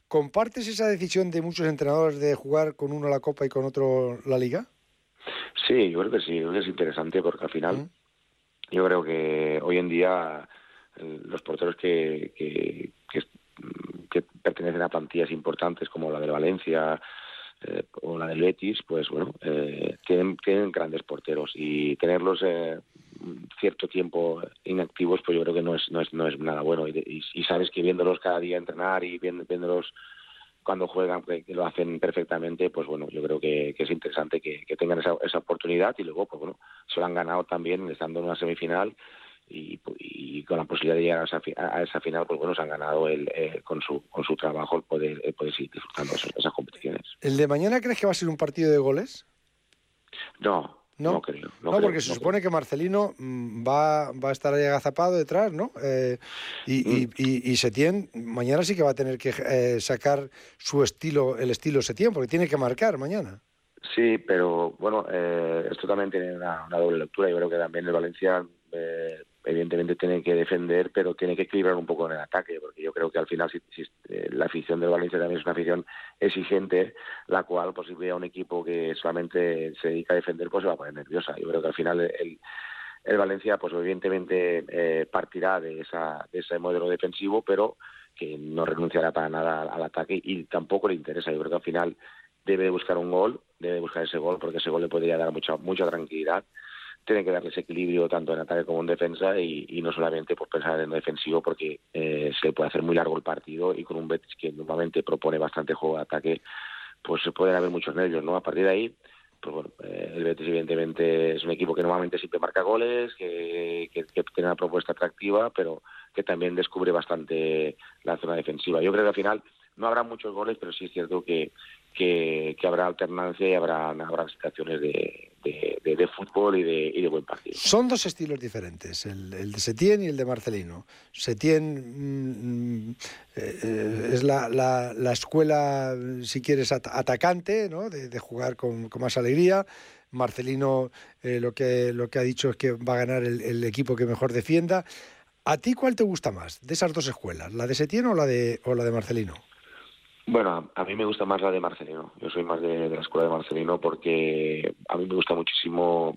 ¿Compartes esa decisión de muchos entrenadores de jugar con uno la Copa y con otro la Liga? Sí, yo creo que sí, creo que es interesante porque al final yo creo que hoy en día los porteros que pertenecen a plantillas importantes como la del Valencia o la del Betis, pues bueno, tienen grandes porteros y tenerlos cierto tiempo inactivos, pues yo creo que no es nada bueno y sabes que viéndolos cada día entrenar y viéndolos cuando juegan, que lo hacen perfectamente, pues bueno, yo creo que es interesante que tengan esa oportunidad y luego, pues bueno, se lo han ganado también estando en una semifinal y con la posibilidad de llegar a esa final, pues bueno, se han ganado con su trabajo el poder seguir disfrutando esas competiciones. ¿El de mañana crees que va a ser un partido de goles? No creo. Porque se supone que Marcelino va a estar ahí agazapado detrás, ¿no? Y Setién mañana sí que va a tener que sacar el estilo Setién, porque tiene que marcar mañana. Sí, pero bueno, esto también tiene una doble lectura. Yo creo que también el Valencia evidentemente tiene que defender, pero tiene que equilibrar un poco en el ataque, porque yo creo que al final si la afición del Valencia también es una afición exigente, la cual pues si ve a un equipo que solamente se dedica a defender, pues se va a poner nerviosa. Yo creo que al final el Valencia pues evidentemente partirá de ese modelo defensivo, pero que no renunciará para nada al ataque y tampoco le interesa. Yo creo que al final debe buscar un gol, debe buscar ese gol, porque ese gol le podría dar mucha tranquilidad. Tiene que darle ese equilibrio tanto en ataque como en defensa y no solamente pues pensar en lo defensivo, porque se puede hacer muy largo el partido y con un Betis que normalmente propone bastante juego de ataque, pues se pueden haber muchos nervios, ¿no? A partir de ahí, pues bueno, el Betis evidentemente es un equipo que normalmente siempre marca goles, que tiene una propuesta atractiva, pero que también descubre bastante la zona defensiva. Yo creo que al final no habrá muchos goles, pero sí es cierto que habrá alternancia y habrá situaciones de fútbol y de buen partido. Son dos estilos diferentes, el de Setién y el de Marcelino. Setién es la escuela, si quieres, atacante, ¿no? De jugar con más alegría. Marcelino lo que ha dicho es que va a ganar el equipo que mejor defienda. ¿A ti cuál te gusta más de esas dos escuelas, la de Setién o la de Marcelino? Bueno, a mí me gusta más la de Marcelino. Yo soy más de la escuela de Marcelino porque a mí me gusta muchísimo,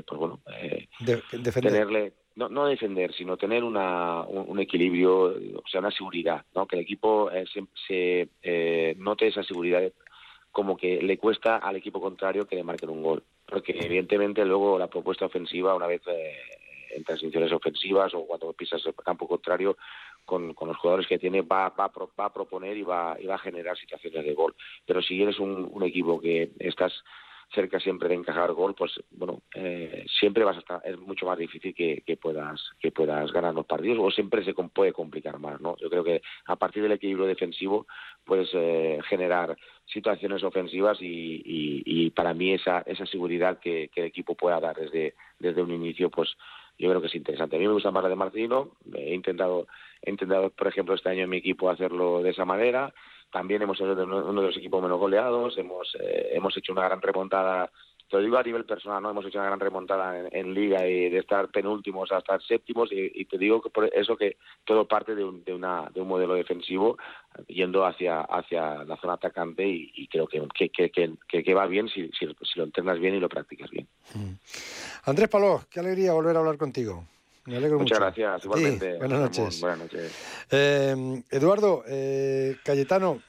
tenerle, no defender, sino tener un equilibrio, o sea, una seguridad, ¿no? Que el equipo se note esa seguridad, como que le cuesta al equipo contrario que le marquen un gol. Porque evidentemente luego la propuesta ofensiva, una vez en transiciones ofensivas o cuando pisas el campo contrario, con los jugadores que tiene va a proponer y va a generar situaciones de gol. Pero si eres un equipo que estás cerca siempre de encajar gol, pues bueno, siempre es mucho más difícil que puedas ganar los partidos, o siempre se puede complicar más, ¿no? Yo creo que a partir del equilibrio defensivo puedes generar situaciones ofensivas y para mí esa seguridad que el equipo pueda dar desde un inicio, pues yo creo que es interesante. A mí me gusta más la de Marcelino. He intentado, por ejemplo, este año en mi equipo hacerlo de esa manera. También hemos sido uno de los equipos menos goleados. Hemos hecho una gran remontada, te lo digo a nivel personal, ¿no? Hemos hecho una gran remontada en Liga y de estar penúltimos a estar séptimos y te digo que por eso que todo parte de un modelo defensivo yendo hacia la zona atacante y creo que va bien si lo entrenas bien y lo practicas bien. Andrés Paló, qué alegría volver a hablar contigo. Me alegro mucho. Muchas gracias, igualmente. Sí, buenas noches. Buenas noches. Eduardo, Cayetano,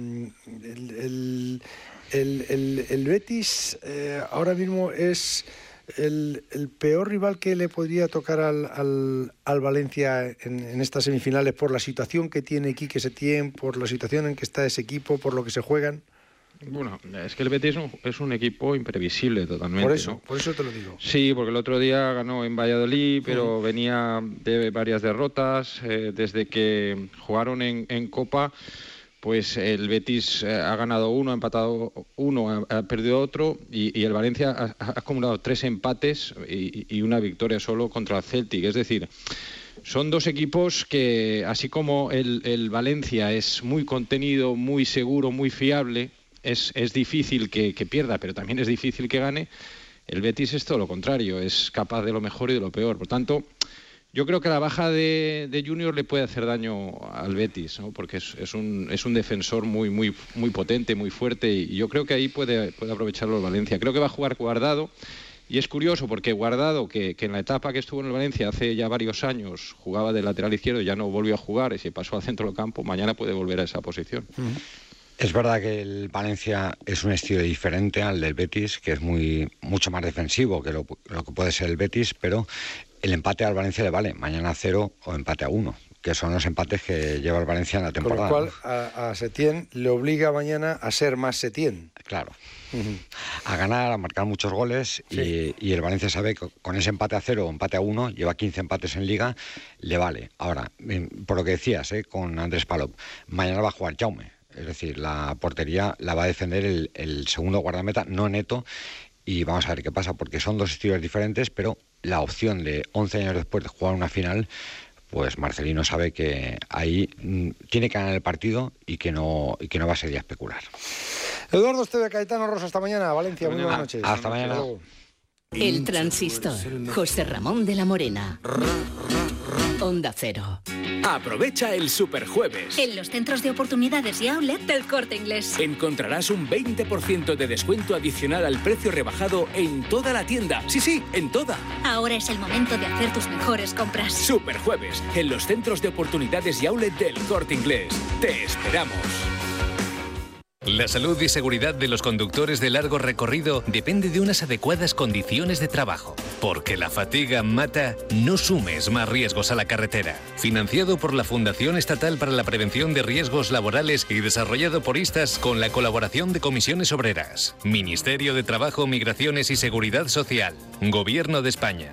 el Betis ahora mismo es el peor rival que le podría tocar al Valencia en estas semifinales por la situación que tiene Quique Setién, por la situación en que está ese equipo, por lo que se juegan. Bueno, es que el Betis es un equipo imprevisible totalmente. Por eso te lo digo. Sí, porque el otro día ganó en Valladolid, pero venía de varias derrotas. Desde que jugaron en Copa, pues el Betis ha ganado uno, ha empatado uno, ha perdido otro, y el Valencia ha acumulado 3 empates y una victoria solo contra el Celtic. Es decir, son dos equipos que, así como el Valencia es muy contenido, muy seguro, muy fiable, es difícil que pierda, pero también es difícil que gane. El Betis es todo lo contrario, es capaz de lo mejor y de lo peor. Por tanto, Yo creo que la baja de Junior le puede hacer daño al Betis, ¿no? Porque es un defensor muy potente, muy fuerte, y yo creo que ahí puede aprovecharlo el Valencia. Creo que va a jugar Guardado, y es curioso porque Guardado, que en la etapa que estuvo en el Valencia hace ya varios años jugaba de lateral izquierdo, ya no volvió a jugar y se pasó al centro del campo, mañana puede volver a esa posición. Es verdad que el Valencia es un estilo diferente al del Betis, que es mucho más defensivo que lo que puede ser el Betis, pero el empate al Valencia le vale, mañana 0 o empate a 1, que son los empates que lleva el Valencia en la temporada. Con lo cual a Setién le obliga mañana a ser más Setién. Claro, a ganar, a marcar muchos goles, sí. y el Valencia sabe que con ese empate a 0 o empate a 1, lleva 15 empates en Liga, le vale. Ahora, por lo que decías, con Andrés Palop, mañana va a jugar Jaume, es decir, la portería la va a defender el segundo guardameta, no Neto, y vamos a ver qué pasa, porque son dos estilos diferentes, pero la opción de 11 años después de jugar una final, pues Marcelino sabe que ahí tiene que ganar el partido y que no va a ser ya especular. Eduardo Esteve, Caetano Rosa, hasta mañana. Valencia, muy buenas noches. Hasta mañana. El Transistor, José Ramón de la Morena. Onda Cero. Aprovecha el Superjueves. En los centros de oportunidades y outlet del Corte Inglés. Encontrarás un 20% de descuento adicional al precio rebajado en toda la tienda. Sí, en toda. Ahora es el momento de hacer tus mejores compras. Superjueves, en los centros de oportunidades y outlet del Corte Inglés. Te esperamos. La salud y seguridad de los conductores de largo recorrido depende de unas adecuadas condiciones de trabajo. Porque la fatiga mata, no sumes más riesgos a la carretera. Financiado por la Fundación Estatal para la Prevención de Riesgos Laborales y desarrollado por ISTAS con la colaboración de Comisiones Obreras. Ministerio de Trabajo, Migraciones y Seguridad Social. Gobierno de España.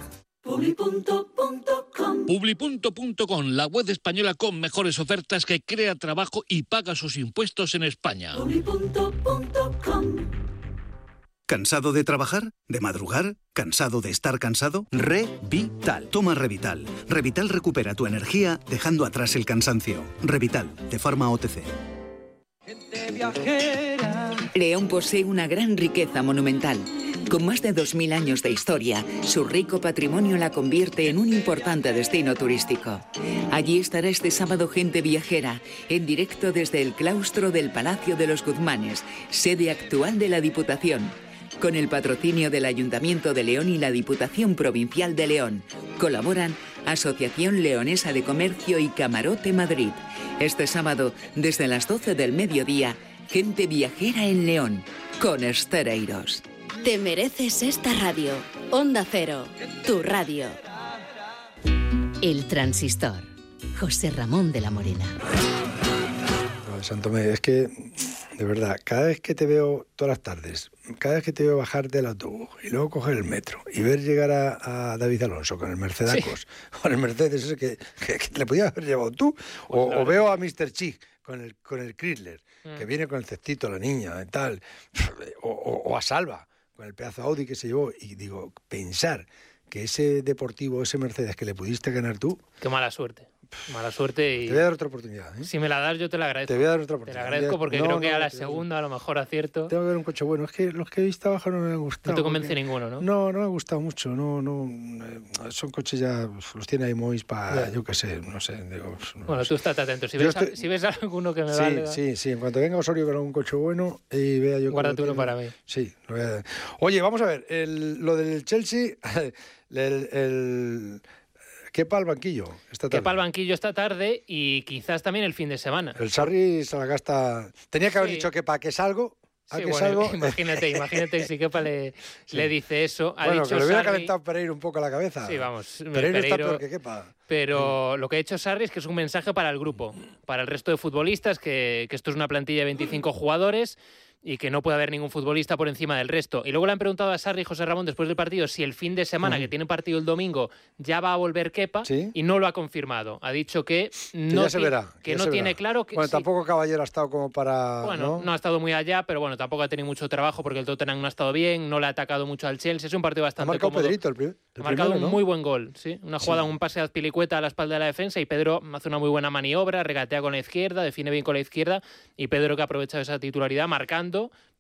Publi.com, la web española con mejores ofertas que crea trabajo y paga sus impuestos en España. ¿Cansado de trabajar? ¿De madrugar? ¿Cansado de estar cansado? Revital. Toma Revital. Revital recupera tu energía dejando atrás el cansancio. Revital, de Pharma OTC. León posee una gran riqueza monumental. Con más de 2000 años de historia, su rico patrimonio la convierte en un importante destino turístico. Allí estará este sábado Gente Viajera, en directo desde el claustro del Palacio de los Guzmanes, sede actual de la Diputación. Con el patrocinio del Ayuntamiento de León y la Diputación Provincial de León. Colaboran Asociación Leonesa de Comercio y Camarote Madrid. Este sábado, desde las 12 del mediodía, Gente Viajera en León, con Estereiros. Te mereces esta radio. Onda Cero, tu radio. El Transistor, José Ramón de la Morena. Santomé, es que, de verdad, cada vez que te veo todas las tardes, cada vez que te veo bajar del autobús y luego coger el metro y ver llegar a David Alonso con el Mercedacos, con el Mercedes ese que te le podías haber llevado tú, o veo a Mr. Chick con el Chrysler, que viene con el cestito la niña y tal, o a Salva con el pedazo Audi que se llevó, y digo, pensar que ese Deportivo, ese Mercedes que le pudiste ganar tú... Qué mala suerte. Mala suerte y... Te voy a dar otra oportunidad, ¿eh? Si me la das, yo te la agradezco. Te voy a dar otra oportunidad. Te la agradezco porque creo que a la segunda a lo mejor acierto. Tengo que ver un coche bueno. Es que los que he visto abajo no me han gustado. No te convence ninguno, ¿no? No me ha gustado mucho. Son coches ya... Los tiene ahí Mois para... Yo qué sé, no sé. Digo, bueno, tú estate atento. Si ves alguno que me valga... Sí. En cuanto venga Osorio con un coche bueno y vea yo... Guárdate uno para mí. Sí, lo voy a dar. Oye, vamos a ver. Lo del Chelsea... Kepa al banquillo esta tarde. Kepa al banquillo esta tarde y quizás también el fin de semana. El Sarri se la gasta... Tenía que haber dicho Kepa que salgo. Sí, bueno, imagínate si Kepa le dice eso. Bueno, dicho que le hubiera Sarri... calentado Pereiro un poco la cabeza. Sí, vamos. Pereiro está peor que Kepa. Pero lo que ha hecho Sarri es que es un mensaje para el grupo, para el resto de futbolistas, que esto es una plantilla de 25 jugadores y que no puede haber ningún futbolista por encima del resto. Y luego le han preguntado a Sarri y José Ramón después del partido si el fin de semana, que tiene partido el domingo, ya va a volver Kepa, y no lo ha confirmado. Ha dicho que no, tiene claro... que bueno, tampoco Caballero ha estado como para... Bueno, no ha estado muy allá, pero bueno, tampoco ha tenido mucho trabajo porque el Tottenham no ha estado bien, no le ha atacado mucho al Chelsea. Es un partido bastante cómodo. Ha marcado Pedrito el ha marcado primero, un muy buen gol, sí. Una jugada, un pase de Azpilicueta a la espalda de la defensa y Pedro hace una muy buena maniobra, regatea con la izquierda, define bien con la izquierda y Pedro que ha aprovechado esa titularidad marcando...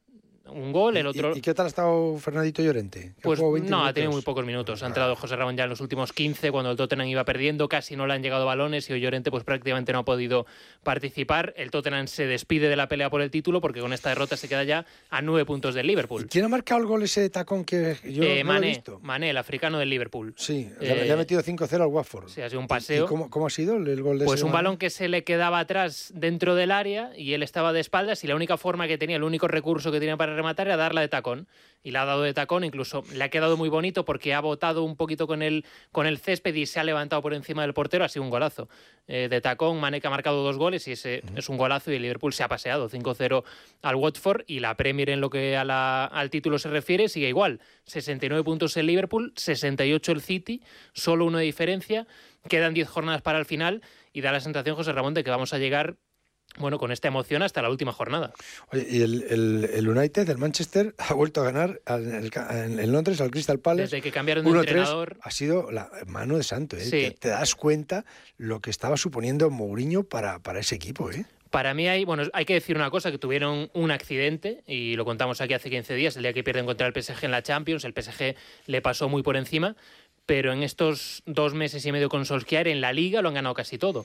un gol, el otro... ¿Y qué tal ha estado Fernandito Llorente? Pues no, ha tenido muy pocos minutos. Ha entrado José Ramón ya en los últimos 15, cuando el Tottenham iba perdiendo, casi no le han llegado balones y hoy Llorente pues prácticamente no ha podido participar. El Tottenham se despide de la pelea por el título porque con esta derrota se queda ya a 9 puntos del Liverpool. ¿Quién ha marcado el gol ese de tacón que yo no lo he visto? Mané, el africano del Liverpool. Sí, le ha metido 5-0 al Watford. Sí, ha sido un paseo. ¿Y cómo ha sido el gol de Pues ese un balón que se le quedaba atrás dentro del área y él estaba de espaldas y la única forma que tenía, el único recurso que tenía para rematar era darla de tacón. Y la ha dado de tacón, incluso le ha quedado muy bonito porque ha botado un poquito con el césped y se ha levantado por encima del portero. Ha sido un golazo. De tacón, Mané que ha marcado 2 goles y ese es un golazo y el Liverpool se ha paseado 5-0 al Watford y la Premier en lo que al título se refiere sigue igual. 69 puntos el Liverpool, 68 el City, solo 1 de diferencia. Quedan 10 jornadas para el final y da la sensación, José Ramón, de que vamos a llegar con esta emoción hasta la última jornada. Oye, y el United, el Manchester, ha vuelto a ganar en Londres al Crystal Palace. Desde que cambiaron de entrenador. Ha sido la mano de santo, ¿eh? Sí. Te das cuenta lo que estaba suponiendo Mourinho para ese equipo, ¿eh? Para mí hay que decir una cosa, que tuvieron un accidente, y lo contamos aquí hace 15 días, el día que pierden contra el PSG en la Champions, el PSG le pasó muy por encima, pero en estos 2 meses y medio con Solskjaer en la Liga lo han ganado casi todo.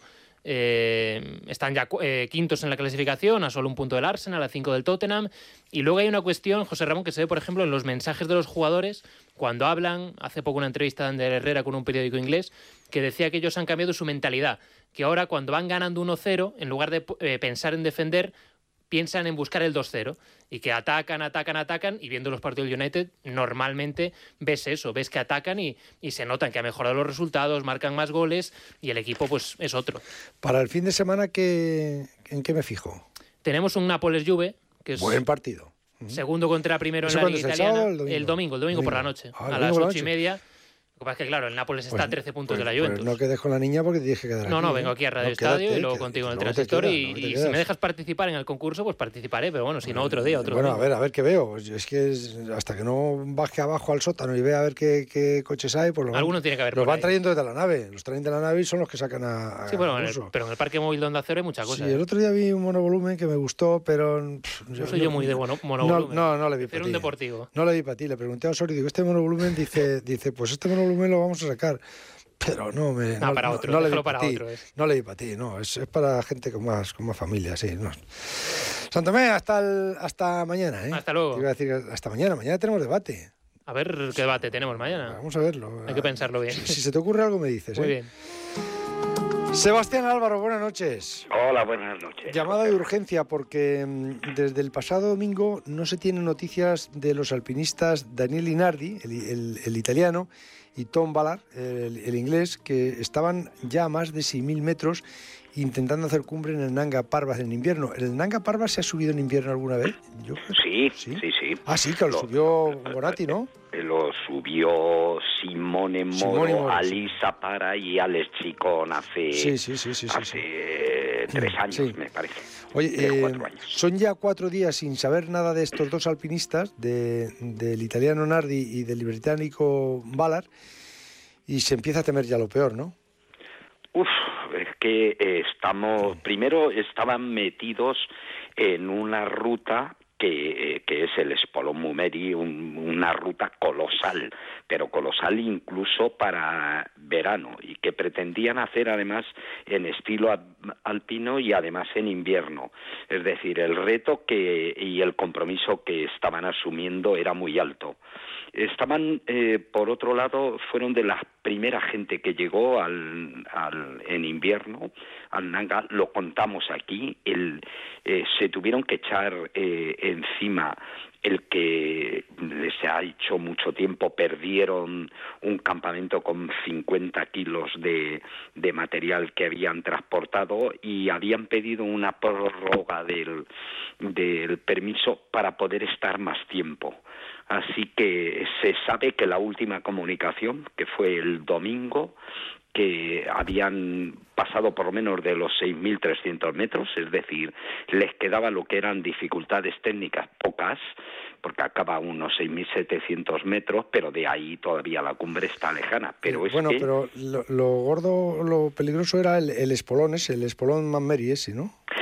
Están ya quintos en la clasificación, a solo 1 punto del Arsenal, a 5 del Tottenham. Y luego hay una cuestión, José Ramón, que se ve, por ejemplo, en los mensajes de los jugadores, cuando hablan. Hace poco una entrevista de Ander Herrera con un periódico inglés, que decía que ellos han cambiado su mentalidad, que ahora cuando van ganando 1-0, en lugar de pensar en defender, piensan en buscar el 2-0 y que atacan y viendo los partidos del United normalmente ves eso, ves que atacan y se notan que ha mejorado los resultados, marcan más goles y el equipo pues es otro. Para el fin de semana, ¿en qué me fijo? Tenemos un Nápoles-Juve, que es buen partido. Segundo contra primero en la Liga Italiana. El domingo por la noche, a las 8:30. Lo que pasa es que, claro, el Nápoles está a 13 puntos de la Juventus. No quedes con la niña porque te tienes que quedar aquí. No, vengo aquí a Radio Estadio y luego contigo en el transistor y si me dejas participar en el concurso, pues participaré, pero bueno, si no, otro día. Bueno, a ver qué veo. Es que hasta que no baje abajo al sótano y vea a ver qué coches hay, pues algunos tiene que haber. Los van trayendo desde la nave. Los traen de la nave y son los que sacan a sí, bueno, pero en el parque móvil de Onda Cero hay mucha cosa. Sí, el otro día vi un monovolumen que me gustó, pero... Soy muy de monovolumen. No le vi para ti. Un deportivo. No le vi para ti. Le pregunté a Osorio, digo, este monovolumen dice, pues este monovolumen lo vamos a sacar. Pero no le vi para ti. No le vi para ti, no. Es para gente con más familia, sí. No. Santomé, hasta mañana, ¿eh? Hasta luego. Te iba a decir hasta mañana. Mañana tenemos debate. A ver qué debate tenemos mañana. Vamos a verlo. Hay que pensarlo bien. Si se te ocurre algo me dices. Muy bien. Sebastián Álvaro, buenas noches. Hola, buenas noches. Llamada de urgencia porque desde el pasado domingo no se tienen noticias de los alpinistas Daniel Inardi, el italiano, y Tom Ballard, el inglés, que estaban ya a más de 6.000 metros intentando hacer cumbre en el Nanga Parbat en invierno. ¿El Nanga Parbat se ha subido en invierno alguna vez? Sí. Ah, sí, que lo subió Bonatti, ¿no? Lo subió Simone Moro, Alisa Para y Alex Chicón hace 3 años, me parece. Oye, 4 años. Son ya 4 días sin saber nada de estos 2 alpinistas, del italiano Nardi y del británico Ballard, y se empieza a temer ya lo peor, ¿no? Es que primero estaban metidos en una ruta que es el Spolon Mumeri, una ruta colosal, pero colosal incluso para verano, y que pretendían hacer además en estilo alpino y además en invierno. Es decir, el reto y el compromiso que estaban asumiendo era muy alto. Por otro lado, fueron de la primera gente que llegó en invierno al Nanga, lo contamos aquí, se tuvieron que echar encima el que les ha hecho mucho tiempo, perdieron un campamento con 50 kilos de material que habían transportado y habían pedido una prórroga del permiso para poder estar más tiempo. Así que se sabe que la última comunicación, que fue el domingo, que habían pasado por lo menos de los 6.300 metros, es decir, les quedaba lo que eran dificultades técnicas pocas, porque acaba a unos 6.700 metros, pero de ahí todavía la cumbre está lejana. Pero pero lo gordo, lo peligroso era el espolón ese, el Spolon Mammeri ese, ¿no?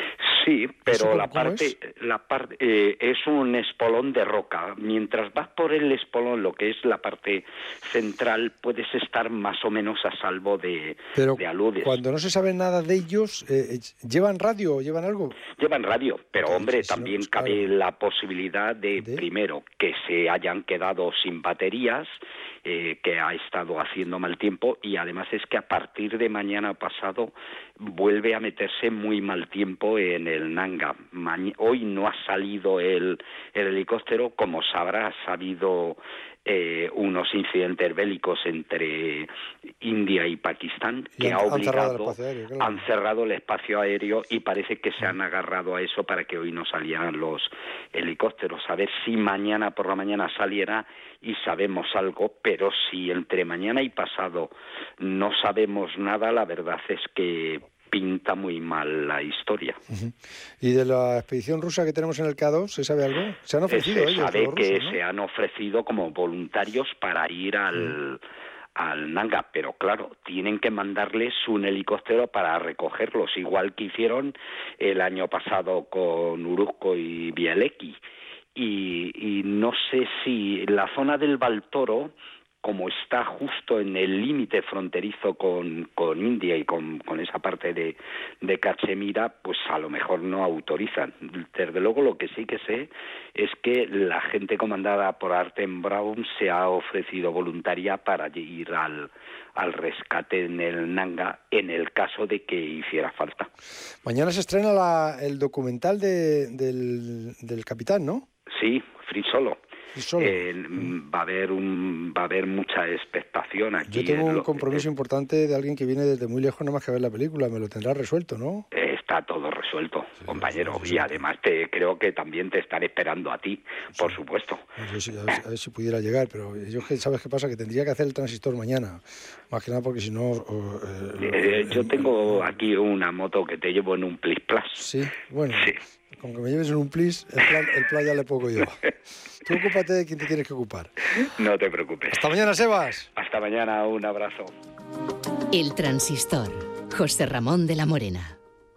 Sí, pero la ¿cómo parte es un espolón de roca. Mientras vas por el espolón, lo que es la parte central, puedes estar más o menos a salvo de aludes. Cuando no se sabe nada de ellos, ¿llevan radio o llevan algo? Llevan radio, pero hombre, también cabe la posibilidad de, primero, que se hayan quedado sin baterías, que ha estado haciendo mal tiempo, y además es que a partir de mañana pasado vuelve a meterse muy mal tiempo en el Nanga. Hoy no ha salido el helicóptero, como sabrás, ha habido unos incidentes bélicos entre India y Pakistán que han cerrado el espacio aéreo y parece que se han agarrado a eso para que hoy no salieran los helicópteros. A ver si mañana por la mañana saliera y sabemos algo, pero si entre mañana y pasado no sabemos nada, la verdad es que pinta muy mal la historia. ¿Y de la expedición rusa que tenemos en el K2, se sabe algo? ¿Se han ofrecido ellos? Se sabe los que rusos, ¿no? se han ofrecido como voluntarios para ir al Nanga, pero claro, tienen que mandarles un helicóptero para recogerlos, igual que hicieron el año pasado con Uruzco y Bielecki. Y no sé si la zona del Baltoro, como está justo en el límite fronterizo con India y con esa parte de Cachemira, pues a lo mejor no autorizan. Desde luego lo que sí que sé es que la gente comandada por Artem Brown se ha ofrecido voluntaria para ir al rescate en el Nanga en el caso de que hiciera falta. Mañana se estrena el documental del capitán, ¿no? Sí, Free Solo. Va a haber mucha expectación aquí. Yo tengo un compromiso importante de alguien que viene desde muy lejos, nada más que ver la película. Me lo tendrá resuelto, ¿no? Está todo resuelto, compañero. Y además creo que también te están esperando a ti, por supuesto. A ver si pudiera llegar, pero yo ¿sabes qué pasa? Que tendría que hacer el transistor mañana. Más que nada porque si no... yo tengo aquí una moto que te llevo en un Plis Plus. Sí, bueno... Sí. Con que me lleves en un plis, el plan ya le pongo yo. Tú ocúpate de quien te tienes que ocupar. No te preocupes. Hasta mañana, Sebas. Hasta mañana, un abrazo. El Transistor, José Ramón de la Morena.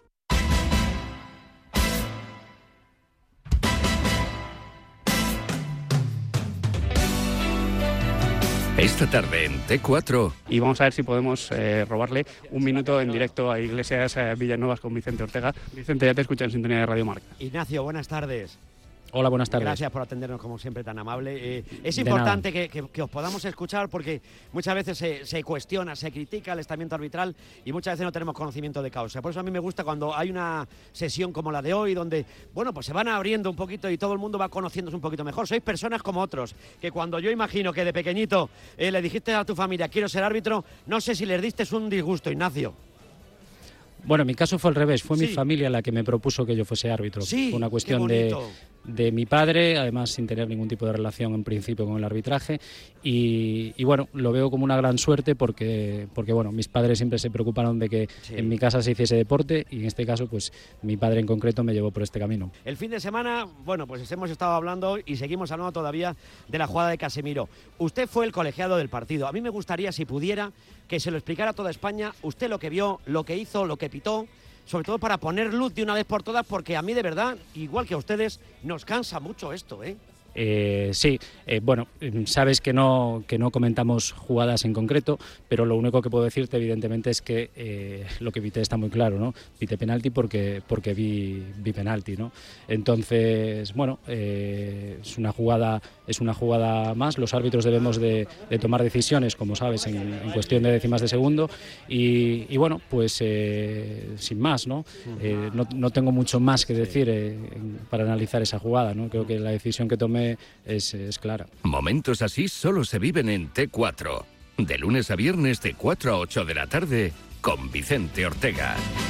Esta tarde en T4. Y vamos a ver si podemos robarle un minuto en directo a Iglesias Villanuevas con Vicente Ortega. Vicente, ya te escucha en sintonía de Radio Marca. Ignacio, buenas tardes. Hola, buenas tardes. Gracias por atendernos, como siempre, tan amable. Es importante que os podamos escuchar porque muchas veces se cuestiona, se critica el estamiento arbitral y muchas veces no tenemos conocimiento de causa. Por eso a mí me gusta cuando hay una sesión como la de hoy, donde, bueno, pues se van abriendo un poquito y todo el mundo va conociéndose un poquito mejor. Sois personas como otros, que cuando yo imagino que de pequeñito le dijiste a tu familia, quiero ser árbitro, no sé si les diste un disgusto, Ignacio. Bueno, en mi caso fue al revés, fue mi familia la que me propuso que yo fuese árbitro. Sí, fue una cuestión de mi padre, además sin tener ningún tipo de relación en principio con el arbitraje y bueno, lo veo como una gran suerte porque bueno, mis padres siempre se preocuparon de que en mi casa se hiciese deporte y en este caso pues mi padre en concreto me llevó por este camino. El fin de semana, bueno, pues hemos estado hablando y seguimos hablando todavía de la jugada de Casemiro. Usted fue el colegiado del partido. A mí me gustaría, si pudiera, que se lo explicara a toda España, usted lo que vio, lo que hizo, lo que pitó, sobre todo para poner luz de una vez por todas, porque a mí de verdad, igual que a ustedes, nos cansa mucho esto, ¿eh? Sí, bueno, sabes que no comentamos jugadas en concreto, pero lo único que puedo decirte evidentemente es que lo que pité está muy claro, ¿no? Pité penalti porque vi penalti, ¿no? Entonces, bueno, es una jugada más. Los árbitros debemos de tomar decisiones, como sabes, en cuestión de décimas de segundo y bueno, pues sin más, ¿no? No tengo mucho más que decir para analizar esa jugada, ¿no? Creo que la decisión que tomé es clara. Momentos así solo se viven en T4. De lunes a viernes de 4 a 8 de la tarde con Vicente Ortega.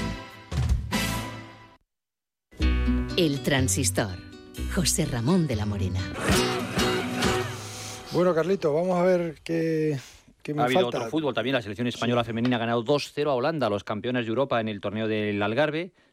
El Transistor, José Ramón de la Morena. Bueno, Carlito, vamos a ver qué me ha habido falta. otro fútbol también. La selección española femenina ha ganado 2-0 a Holanda, los campeones de Europa en el torneo del Algarve.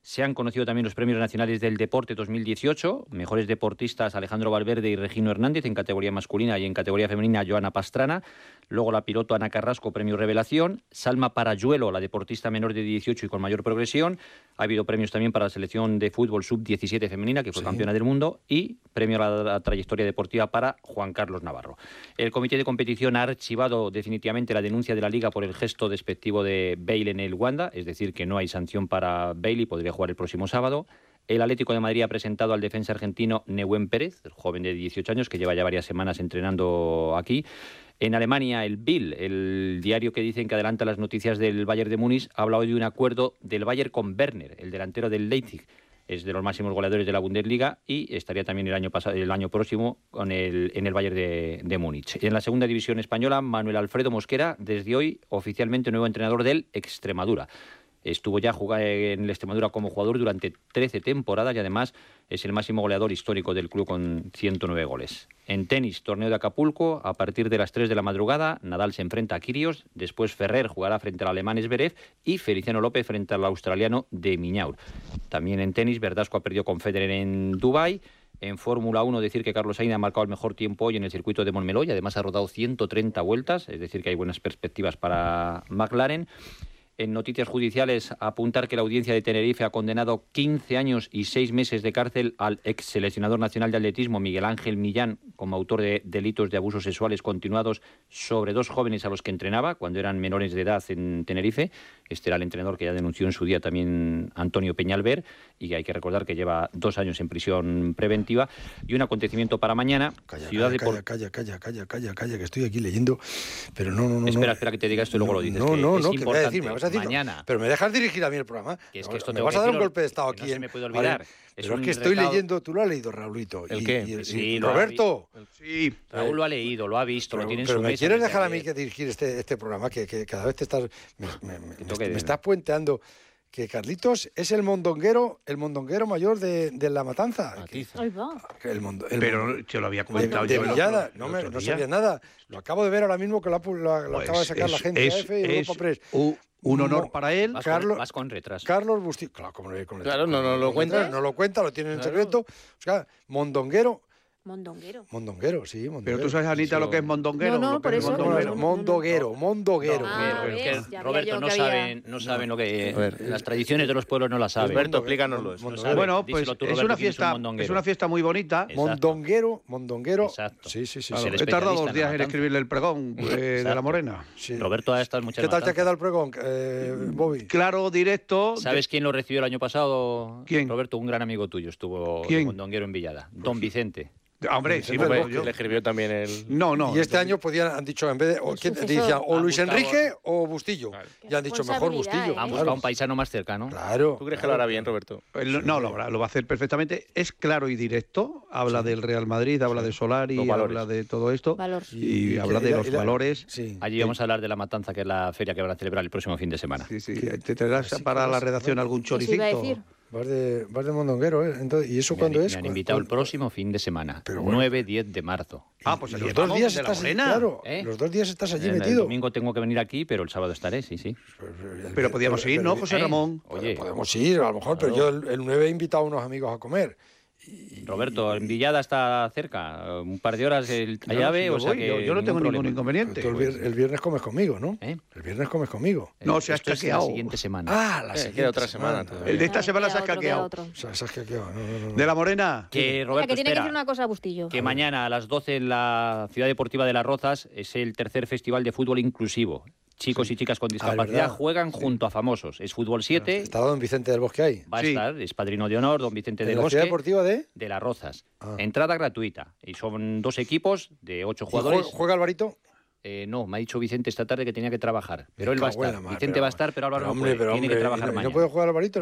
Se han conocido también los premios nacionales del deporte 2018. Mejores deportistas Alejandro Valverde y Regino Hernández en categoría masculina y en categoría femenina Joana Pastrana. Luego la piloto Ana Carrasco, premio Revelación. Salma Parayuelo, la deportista menor de 18 y con mayor progresión. Ha habido premios también para la selección de fútbol sub-17 femenina, que fue campeona del mundo. Y premio a la trayectoria deportiva para Juan Carlos Navarro. El comité de competición ha archivado definitivamente la denuncia de la Liga por el gesto despectivo de Bale en el Wanda, es decir, que no hay sanción para Bale y podría jugar el próximo sábado. El Atlético de Madrid ha presentado al defensa argentino Nehuen Pérez, el joven de 18 años que lleva ya varias semanas entrenando aquí. En Alemania, el Bild, el diario que dicen que adelanta las noticias del Bayern de Múnich, ha hablado de un acuerdo del Bayern con Werner, el delantero del Leipzig. Es de los máximos goleadores de la Bundesliga y estaría también el año próximo en el Bayern de Múnich. En la segunda división española, Manuel Alfredo Mosquera, desde hoy oficialmente nuevo entrenador del Extremadura. Estuvo ya jugando en el Extremadura como jugador durante 13 temporadas y además es el máximo goleador histórico del club con 109 goles. En tenis, torneo de Acapulco, a partir de las 3 de la madrugada, Nadal se enfrenta a Kyrgios, después Ferrer jugará frente al alemán Zverev y Feliciano López frente al australiano de Minaur. También en tenis, Verdasco ha perdido con Federer en Dubái. En Fórmula 1, decir que Carlos Sainz ha marcado el mejor tiempo hoy en el circuito de Montmeló y además ha rodado 130 vueltas, es decir que hay buenas perspectivas para McLaren. En noticias judiciales, apuntar que la audiencia de Tenerife ha condenado 15 años y 6 meses de cárcel al ex seleccionador nacional de atletismo Miguel Ángel Millán como autor de delitos de abusos sexuales continuados sobre 2 jóvenes a los que entrenaba cuando eran menores de edad en Tenerife. Este era el entrenador que ya denunció en su día también Antonio Peñalver y que hay que recordar que lleva 2 años en prisión preventiva. Y un acontecimiento para mañana. Calla, que estoy aquí leyendo, pero no. Espera que te diga esto y luego lo dices. No, que voy a decir, me vas a decir mañana. Pero me dejas dirigir a mí el programa. Que es que esto me vas a dar un golpe de estado aquí. No se me puede olvidar. Vale. Pero es que estoy leyendo, tú lo has leído, Raulito. ¿El qué? Sí, Roberto. Sí, Raúl lo ha leído, lo ha visto, lo tiene en su mesa. Pero me quieres dejar a mí que dirigir este programa, que cada vez te estás... Me estás puenteando que Carlitos es el mondonguero mayor de La Matanza. Ahí va. Pero te lo había comentado de yo. Villada, no sabía nada. Lo acabo de ver ahora mismo que lo acaba de sacar la gente EFE y Europa Press. Un honor para él. Vas con retraso. Carlos Bustillo. Claro, como no con Claro, no lo cuenta. No lo cuenta, lo tiene en secreto. O sea, mondonguero. Mondonguero, sí. Pero tú sabes, Anita, lo que es mondonguero. No, por eso. Mondoguero. Roberto, no saben lo que... Las tradiciones de los pueblos no las saben. Roberto, explícanoslo. Bueno, pues es una fiesta muy bonita. Mondonguero. Exacto. Sí. He tardado 2 días en escribirle el pregón de La Morena. Roberto, a estas muchas ¿Qué tal te queda el pregón, Bobby? Claro, directo. ¿Sabes quién lo recibió el año pasado? ¿Quién? Roberto, un gran amigo tuyo, estuvo de mondonguero en Villada. Don Vicente. Hombre, sí, le escribió también el... No. Y este año han dicho, en vez de... ¿Quién te decía? O Luis Enrique o Bustillo. Ya han dicho mejor Bustillo. Han buscado un paisano más cercano. Claro. ¿Tú crees que lo hará bien, Roberto? No, lo va a hacer perfectamente. Es claro y directo. Habla del Real Madrid, habla de Solari, habla de todo esto. Y habla de los valores. Allí vamos a hablar de La Matanza, que es la feria que van a celebrar el próximo fin de semana. Sí. ¿Te traerás para la redacción algún choricito? Vas de mondonguero, ¿eh? Entonces, ¿y eso cuándo es? Me han invitado el próximo fin de semana, 9-10 de marzo. Pues los 2 días estás allí, claro. Los 2 días estás allí metido. El domingo tengo que venir aquí, pero el sábado estaré, sí. Pero podíamos ir, ¿no, José Ramón? Oye, podemos ir, a lo mejor, pero yo el 9 he invitado a unos amigos a comer. Roberto, en Villada está cerca, un par de horas el llave, o sea que yo no tengo ningún inconveniente. El viernes comes conmigo, ¿no? El viernes comes conmigo. No, se ha escaqueado. La siguiente semana. La siguiente. Queda otra semana. El de esta semana se ha escaqueado. Se ha escaqueado. No. De La Morena. Que Roberto, que tiene que decir una cosa, Bustillo. Que mañana a las 12 en la Ciudad Deportiva de Las Rozas es el tercer festival de fútbol inclusivo. Chicos y chicas con discapacidad juegan junto a famosos. Es Fútbol 7. ¿Está don Vicente del Bosque ahí? Va a estar, es padrino de honor, don Vicente del Bosque. ¿La Ciudad Deportiva de Las Rozas. Entrada gratuita. Y son 2 equipos de 8 jugadores. ¿Juega Alvarito? No, me ha dicho Vicente esta tarde que tenía que trabajar. Pero él va a estar. Vicente va a estar, pero Álvaro no puede. Tiene que trabajar mañana. ¿No puede jugar Alvarito?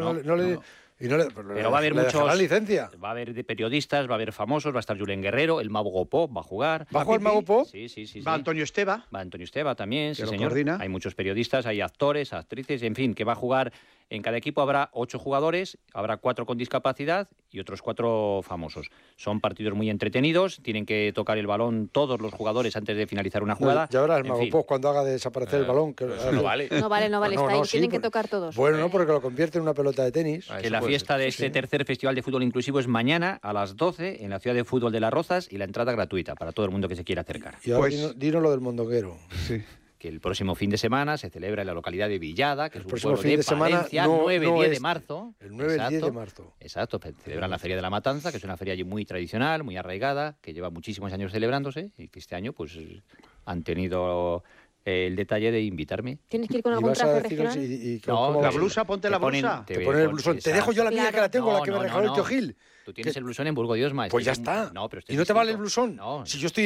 Pero va a haber muchos. Licencia. Va a haber de periodistas, va a haber famosos, va a estar Julen Guerrero, el Mago Gopó va a jugar. ¿Va a jugar el Mago Gopó? Sí. Va Antonio Esteva. Va Antonio Esteva también, sí, señor. Coordina. Hay muchos periodistas, hay actores, actrices, en fin, que va a jugar. En cada equipo habrá 8 jugadores, habrá 4 con discapacidad y otros 4 famosos. Son partidos muy entretenidos, tienen que tocar el balón todos los jugadores antes de finalizar una jugada. Ya verás el Mago Pop cuando haga desaparecer el balón. Que no vale. No vale, está ahí, tienen que tocar todos. Bueno, no, porque lo convierte en una pelota de tenis. Que la fiesta de este tercer Festival de Fútbol Inclusivo es mañana a las 12 en la Ciudad de Fútbol de Las Rozas y la entrada gratuita para todo el mundo que se quiera acercar. Y ahora dinos lo del mondonguero. Sí. Que el próximo fin de semana se celebra en la localidad de Villada, que es un próximo pueblo fin de Palencia, 9-10 de marzo. El 9 y 10 de marzo. Exacto, celebran la Feria de la Matanza, que es una feria muy tradicional, muy arraigada, que lleva muchísimos años celebrándose y que este año pues han tenido el detalle de invitarme. ¿Tienes que ir con algún traje regional? No, la blusa, ponte la blusa. Te pones el blusón. Te dejo yo la mía que la tengo, la que me regaló el tío Gil. Tú tienes el blusón en Burgo Diosma. Pues ya está. No, pero ¿Y no te vale el blusón? No. Si yo estoy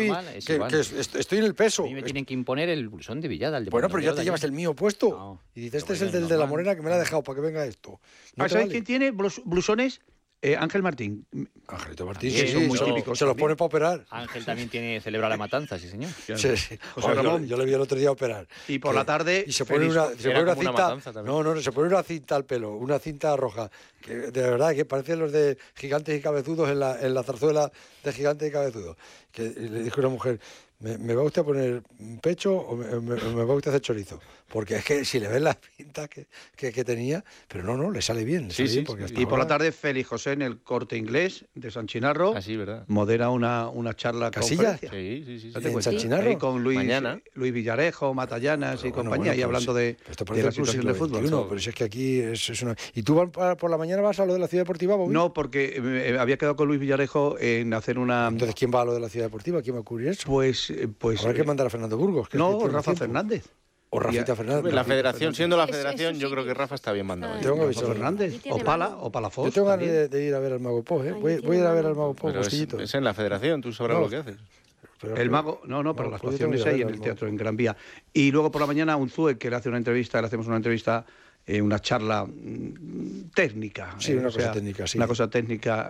en el peso. A mí me tienen que imponer el blusón de Villada. Bueno, pero ya te llevas el mío puesto. Y dices, este es el de la Morena que me lo ha dejado para que venga esto. ¿Sabes quién tiene blusones? Ángel Martín. Angelito Martín, sí, son muy típicos. Se los pone para operar. Ángel también celebra la matanza, sí, señor. Sí. José Ramón, yo le vi el otro día operar. Y por la tarde... Y se pone una cinta... No, se pone una cinta al pelo, una cinta roja, que de verdad que parecen los de Gigantes y Cabezudos en la zarzuela de Gigantes y Cabezudos. Que le dijo una mujer, ¿me va usted a poner pecho o me va usted a hacer chorizo? Porque es que si le ves la pinta que tenía, pero no, le sale bien. Y por la tarde Félix José en el Corte Inglés de San Chinarro modera una charla ¿Casilla? Sí. ¿En San Chinarro? Con Luis Villarejo, Matallanas y compañía, y hablando de la situación de fútbol. Pero si es que aquí es una... ¿Y tú por la mañana vas a lo de la Ciudad Deportiva, Bobby? No, porque había quedado con Luis Villarejo en hacer una... Entonces, ¿quién va a lo de la Ciudad Deportiva? ¿Quién va a cubrir eso? Pues habrá que mandar a Fernando Burgos. No, Rafa Fernández. O Rafita Fernández. La federación, siendo la federación, yo creo que Rafa está bien mandado. Tengo que avisar Fernández, o Palafox. Yo tengo ganas de ir a ver al Mago Pop, ¿eh? Voy a ir a ver al Mago Pop, Costillito. Es en la federación, tú sabrás lo que haces. El Mago, pero la actuación es ahí en el teatro, en Gran Vía. Y luego por la mañana Unzué, que le hacemos una entrevista, una charla técnica. Sí, una cosa técnica, sí. Una cosa técnica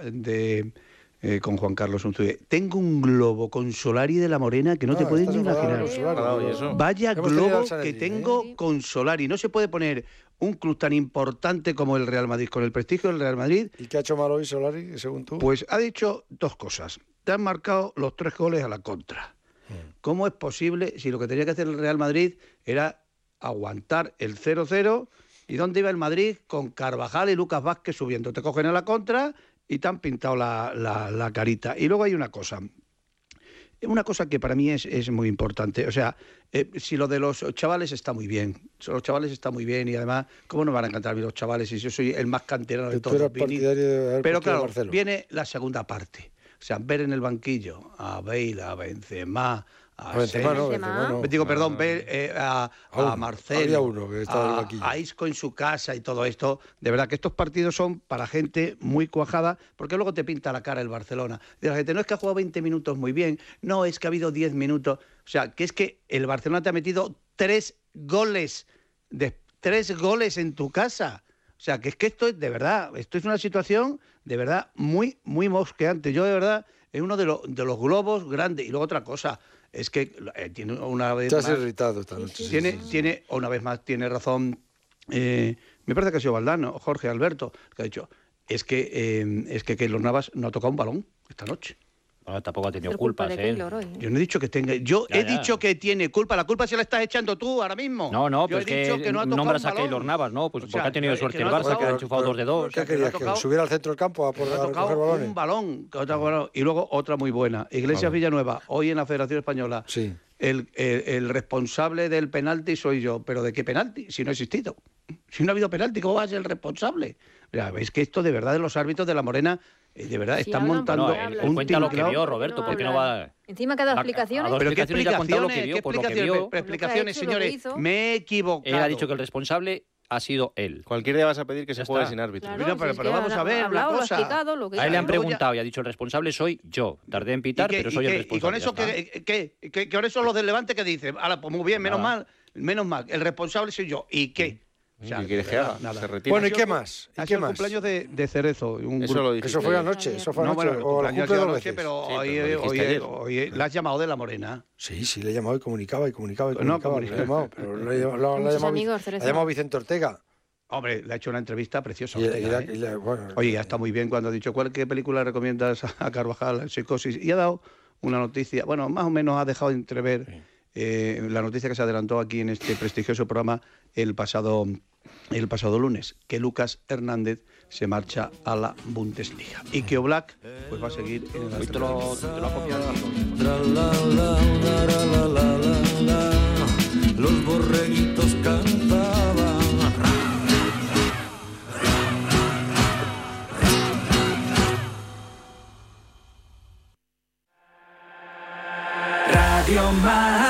con Juan Carlos Unzué. Tengo un globo con Solari de la Morena que no te puedes ni imaginar. Vaya globo que tengo con Solari. No se puede poner un club tan importante como el Real Madrid, con el prestigio del Real Madrid. ¿Y qué ha hecho mal hoy Solari, según tú? Pues ha dicho 2 cosas. Te han marcado los 3 goles a la contra. ¿Cómo es posible si lo que tenía que hacer el Real Madrid era aguantar el 0-0? ¿Y dónde iba el Madrid? Con Carvajal y Lucas Vázquez subiendo. Te cogen a la contra y te han pintado la carita. Y luego hay una cosa que para mí es muy importante. O sea, si lo de los chavales está muy bien, y además, ¿cómo no van a encantar a mí los chavales si yo soy el más canterano de todos? Pero claro, viene la segunda parte. O sea, ver en el banquillo a Bale, a Benzema, a Marcelo, había uno que estaba en el banquillo, a Isco en su casa y todo esto. De verdad que estos partidos son para gente muy cuajada, porque luego te pinta la cara el Barcelona. De la gente, no es que ha jugado 20 minutos muy bien, no, es que ha habido 10 minutos. O sea, que es que el Barcelona te ha metido 3 goles en tu casa. O sea, que es que esto es de verdad, esto es una situación de verdad muy, muy mosqueante. Yo de verdad, es uno de los globos grandes. Y luego otra cosa, es que tiene una vez más... Te has irritado esta noche. Tiene una vez más, tiene razón, me parece que ha sido Valdano, Jorge Alberto, que ha dicho, es que Keylor Navas no ha tocado un balón esta noche. Bueno, tampoco ha tenido culpas, Yo no he dicho que tenga... He dicho que tiene culpa. La culpa se la estás echando tú ahora mismo. No, pero es que no nombras a Keylor Navas, ¿no? Pues porque ha tenido suerte el Barça, que ha enchufado 2 de 2. ¿Qué querías? ¿Que subiera al centro del campo a recoger balones? Un balón. Y luego otra muy buena. Iglesias Villanueva, hoy en la Federación Española. Sí. El responsable del penalti soy yo. ¿Pero de qué penalti? Si no ha existido. Si no ha habido penalti, ¿cómo va a ser el responsable? Mira, veis que esto de verdad de los árbitros de la Morena... De verdad, están montando un cuenta lo que vio, Roberto, porque no va... Encima que ha dado explicaciones. ¿Pero qué explicaciones? ¿Qué explicaciones, señores? Me he equivocado. Él ha dicho que el responsable ha sido él. Cualquier día vas a pedir que se juegue sin árbitro. Claro, pero vamos a ver una cosa. A él le han preguntado y ha dicho el responsable soy yo. Tardé en pitar, pero soy el responsable. ¿Y con eso qué? Con eso los del Levante que dicen, pues muy bien, menos mal, el responsable soy yo. ¿Y qué? O sea, ¿qué quieres que haga? Se retira. Bueno, ¿y qué más? Ha sido el cumpleaños de Cerezo. Eso fue anoche. O la cumple anoche, pero hoy la has llamado de la Morena. Sí, le he llamado y comunicaba. Le he llamado, pero le ha llamado Vicente Ortega. Hombre, le ha hecho una entrevista preciosa. Bueno, oye, ya está muy bien cuando ha dicho, ¿qué película recomiendas a Carvajal? Psicosis. Y ha dado una noticia, bueno, más o menos ha dejado entrever la noticia que se adelantó aquí en este prestigioso programa el pasado lunes, que Lucas Hernández se marcha a la Bundesliga y que Oblak pues va a seguir en el te lo ha copiado. Los borreguitos cantaban. Radio Mar.